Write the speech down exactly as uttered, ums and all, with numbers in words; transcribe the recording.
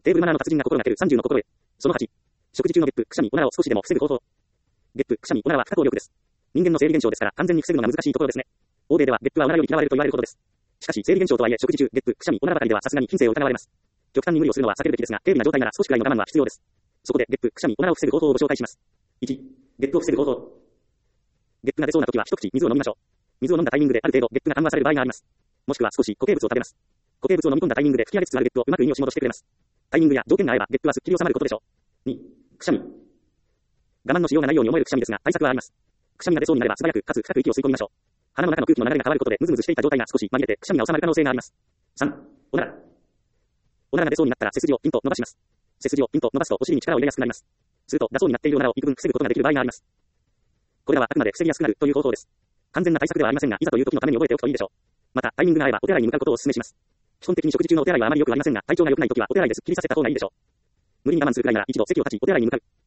テーブルマナーの達人が心がけるさんじゅうの心得。そのはち。食事中のゲップ、くしゃみ、おならを少しでも防ぐ方法。ゲップ、くしゃみ、おならは不可抗力です。人間の生理現象ですから完全に防ぐのが難しいところですね。欧米ではゲップはおならより嫌われると言われるほどです。しかし生理現象とはいえ食事中、ゲップ、くしゃみ、おならばかりではさすがに品性を疑われます。極端に無理をするのは避けるべきですが、軽微な状態なら少しくらいの我慢は必要です。そこでゲップ、くしゃみ、おならを防ぐ方法をご紹介します。いち、ゲップを防ぐ方法。ゲップが出そうな時は一口水を飲みましょう。水を飲んだタイミングである程度ゲップが緩和される場合があります。もしくは少し固形物を食べます。固形物を飲み込んだタイミングで吹き上げつつあるゲップをうまく胃に押し戻してくれます。タイミングや条件が合えばゲップはすっきり収まることでしょう。に、くしゃみ。我慢のしようがないように思えるくしゃみですが対策はあります。くしゃみが出そうになれば素早くかつ深く息を吸い込みましょう。鼻の中の空気の流れが変わることでムズムズしていた状態が少し紛れてくしゃみが収まる可能性があります。さん、おなら。おならが出そうになったら背筋をピンと伸ばします。背筋をピンと伸ばすとお尻に力を入れやすくなります。すると出そうになっているおならを幾分防ぐことができる場合があります。これらはあくまで防ぎやすくなるという方法です。完全な対策ではありませんが、いざという時のために覚えておくといいでしょう。またタイミングが合えばお手洗いに向かうことをお勧めします。基本的に食事中のお手洗いはあまり良くありませんが、体調が良くない時はお手洗いでスッキリさせた方がいいでしょう。無理に我慢するくらいなら一度席を立ちお手洗いに向かう。